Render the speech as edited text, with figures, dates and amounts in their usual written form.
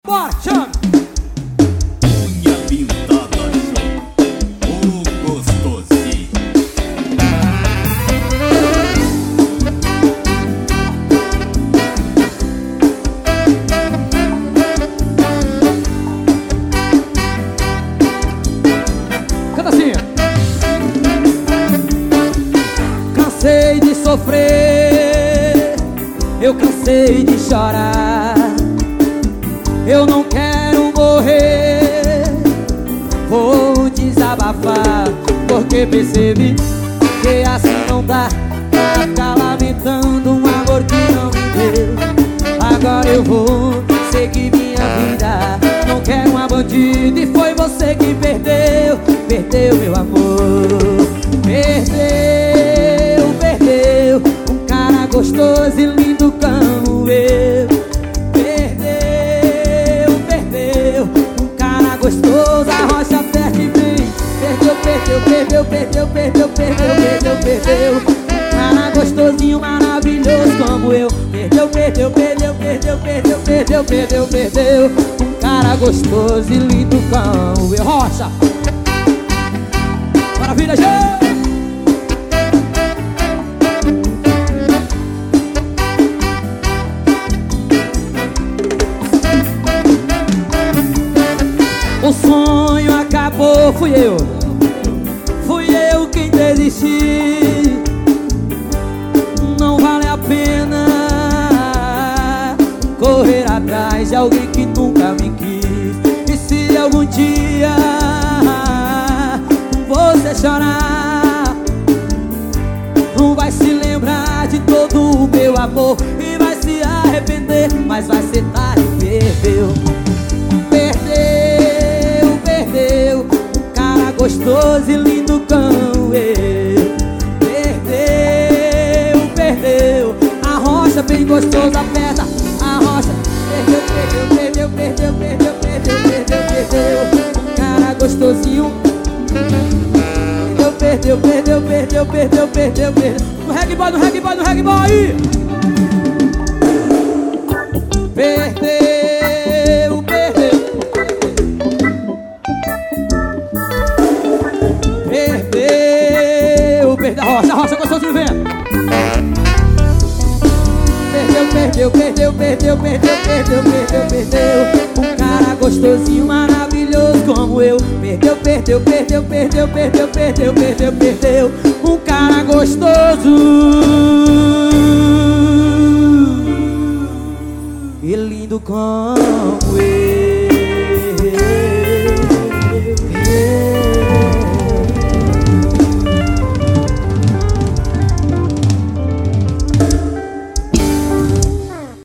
Bora, chama! Unha pintada show, o gostosinho. Canta assim. Cansei de sofrer, eu cansei de chorar. Eu não quero morrer, vou desabafar, porque percebi que assim não dá pra ficar lamentando um amor que não me deu. Agora eu vou seguir minha vida, não quero uma bandida, e foi você que perdeu, perdeu meu amor. Perdeu, perdeu, um cara gostoso e lindo como eu. Gostoso, a rocha perto e vem. Perdeu, perdeu, perdeu, perdeu, perdeu, perdeu, perdeu, perdeu. Cara gostosinho, maravilhoso como eu. Perdeu, perdeu, perdeu, perdeu, perdeu, perdeu, perdeu, perdeu. Um cara gostoso e lindo como eu. Rocha! Maravilha, gente! O sonho acabou, fui eu quem desisti. Não vale a pena correr atrás de alguém que nunca me quis. E se algum dia você chorar, não vai se lembrar de todo o meu amor e vai se arrepender, mas vai ser tarde, perdeu. Gostoso e lindo como eu. Perdeu, perdeu. A rocha bem gostosa, aperta a rocha. Perdeu, perdeu, perdeu, perdeu, perdeu, perdeu, perdeu, perdeu. Um cara gostosinho. Perdeu, perdeu, perdeu, perdeu, perdeu, perdeu. No reggae boy, no reggae boy, no reggae boy. Perdeu, perdeu. Perdeu, a rocha gostosinho, vem. Perdeu, perdeu, perdeu, perdeu, perdeu, perdeu, perdeu. Um cara gostosinho, maravilhoso como eu. Perdeu, perdeu, perdeu, perdeu, perdeu, perdeu, perdeu, perdeu. Um cara gostoso e lindo como eu.